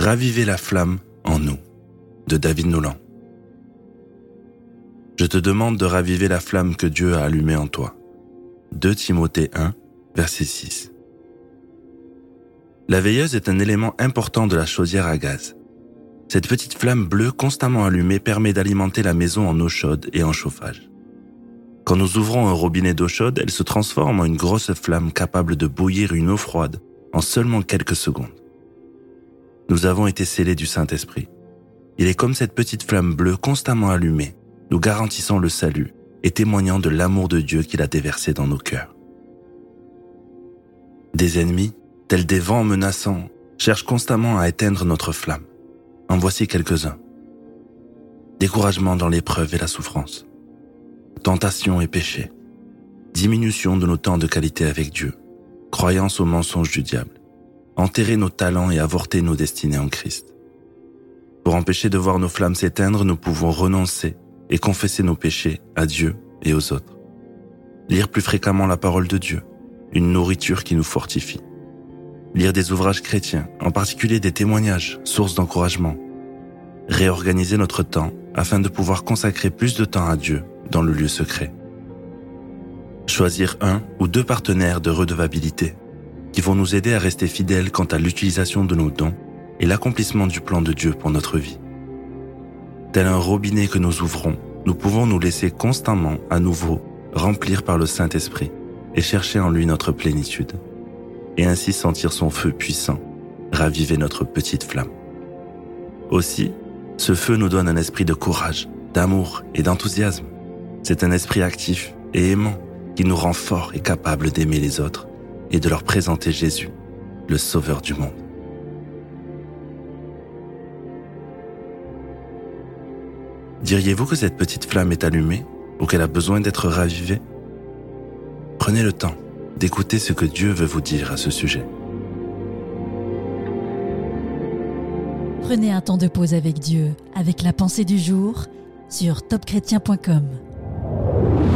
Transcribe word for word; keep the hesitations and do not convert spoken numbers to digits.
Ravivez la flamme en nous, de David Noulan. Je te demande de raviver la flamme que Dieu a allumée en toi. deux Timothée un, verset six. La veilleuse est un élément important de la chaudière à gaz. Cette petite flamme bleue constamment allumée permet d'alimenter la maison en eau chaude et en chauffage. Quand nous ouvrons un robinet d'eau chaude, elle se transforme en une grosse flamme capable de bouillir une eau froide en seulement quelques secondes. Nous avons été scellés du Saint-Esprit. Il est comme cette petite flamme bleue constamment allumée, nous garantissant le salut et témoignant de l'amour de Dieu qu'il a déversé dans nos cœurs. Des ennemis, tels des vents menaçants, cherchent constamment à éteindre notre flamme. En voici quelques-uns. Découragement dans l'épreuve et la souffrance. Tentation et péché. Diminution de nos temps de qualité avec Dieu. Croyance aux mensonges du diable. Enterrer nos talents et avorter nos destinées en Christ. Pour empêcher de voir nos flammes s'éteindre, nous pouvons renoncer et confesser nos péchés à Dieu et aux autres. Lire plus fréquemment la parole de Dieu, une nourriture qui nous fortifie. Lire des ouvrages chrétiens, en particulier des témoignages, sources d'encouragement. Réorganiser notre temps afin de pouvoir consacrer plus de temps à Dieu dans le lieu secret. Choisir un ou deux partenaires de redevabilité qui vont nous aider à rester fidèles quant à l'utilisation de nos dons et l'accomplissement du plan de Dieu pour notre vie. Tel un robinet que nous ouvrons, nous pouvons nous laisser constamment à nouveau remplir par le Saint-Esprit et chercher en lui notre plénitude, et ainsi sentir son feu puissant raviver notre petite flamme. Aussi, ce feu nous donne un esprit de courage, d'amour et d'enthousiasme. C'est un esprit actif et aimant qui nous rend forts et capables d'aimer les autres et de leur présenter Jésus, le Sauveur du monde. Diriez-vous que cette petite flamme est allumée ou qu'elle a besoin d'être ravivée? Prenez le temps d'écouter ce que Dieu veut vous dire à ce sujet. Prenez un temps de pause avec Dieu, avec la pensée du jour sur top chrétien point com.